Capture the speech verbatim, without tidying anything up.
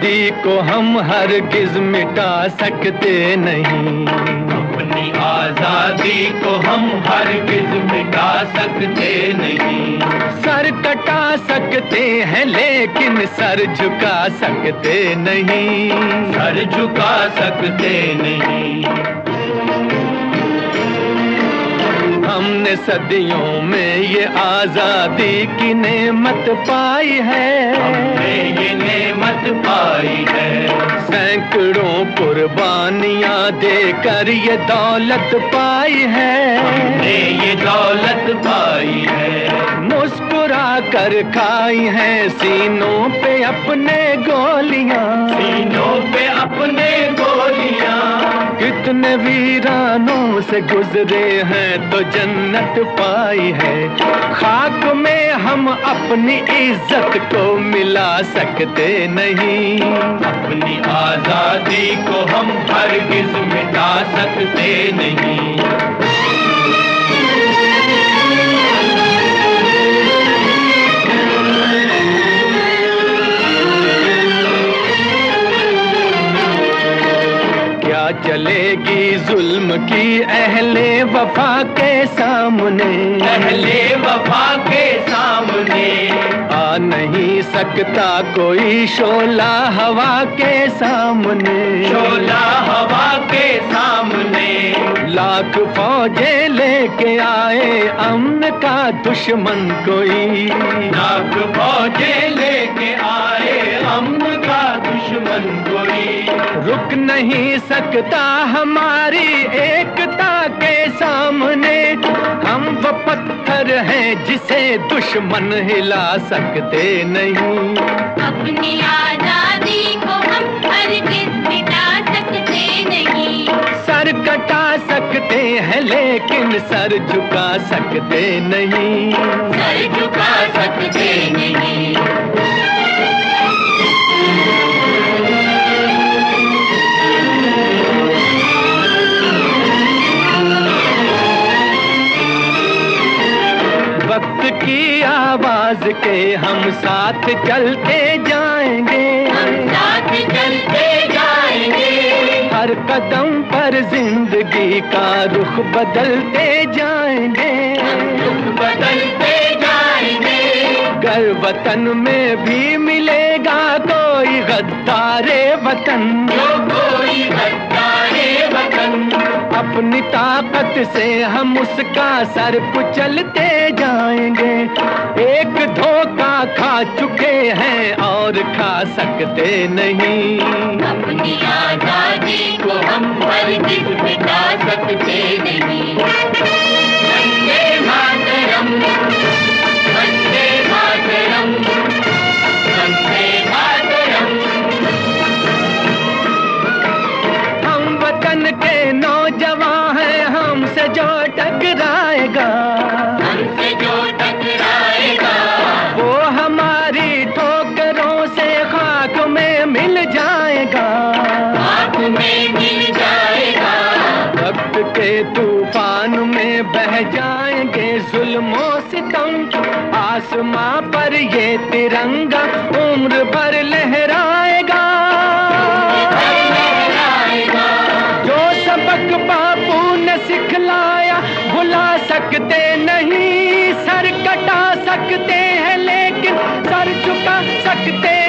आजादी को हम हरगिज मिटा सकते नहीं। अपनी आजादी को हम हरगिज मिटा सकते नहीं। सर कटा सकते हैं लेकिन सर झुका सकते नहीं। सर झुका सकते नहीं। हमने सदियों में ये आजादी की नेमत पाई है। हमने ये नेमत पाई है। सैकड़ों कुर्बानियां देकर ये दौलत पाई है। हमने ये दौलत पाई है। मुस्कुरा कर खाई है सीनों पे अपने गोलियां। सीनों पे अपने गोलियां। कितने वीरानों से गुजरे हैं तो जन्नत पाई है। खाक में हम अपनी इज्जत को मिला सकते नहीं। अपनी आजादी को हम हरगिज मिटा सकते नहीं। चलेगी जुल्म की अहले वफा के सामने। अहले वफा के सामने आ नहीं सकता कोई शोला हवा के सामने। शोला हवा के सामने लाख फौजे लेके आए अमन का दुश्मन कोई। लाख फौजे लेके आए अमन का दुश्मन कोई। रुक नहीं सकता हमारी एकता के सामने। हम वो पत्थर हैं जिसे दुश्मन हिला सकते नहीं। अपनी आजादी को हम हरगिज मिटा सकते नहीं। सर कटा सकते हैं लेकिन सर झुका सकते नहीं। सर झुका सकते नहीं। वक्त की आवाज के हम साथ चलते जाएंगे। हम साथ चलते जाएंगे। हर कदम पर जिंदगी का रुख बदलते जाएंगे। हम रुख बदलते जाएंगे। गर वतन में भी मिलेगा कोई गद्दारे वतन। जो कोई गद्दारे वतन। अपनी ताकत से हम उसका सर कुचलते जाएंगे। एक धोखा खा चुके हैं और खा सकते नहीं। अपनी आजादी को हम हरगिज मिटा सकते नहीं। वंदे मातरम, वंदे मातरम, वंदे मातरम। हम वतन के नौजवान हैं, हमसे जो टकराएगा। हमसे जो टकराएगा वो हमारी ठोकरों से खाक में मिल जाएगा। खाक में मिल जाएगा। वक्त के तूफान में बह जाएंगे जुल्मों सितम। आसमां पर ये तिरंगा उम्र भर लहराएगा। जो सबक बापू ने सिखलाया भुला सकते नहीं। सर कटा सकते हैं लेकिन सर झुका सकते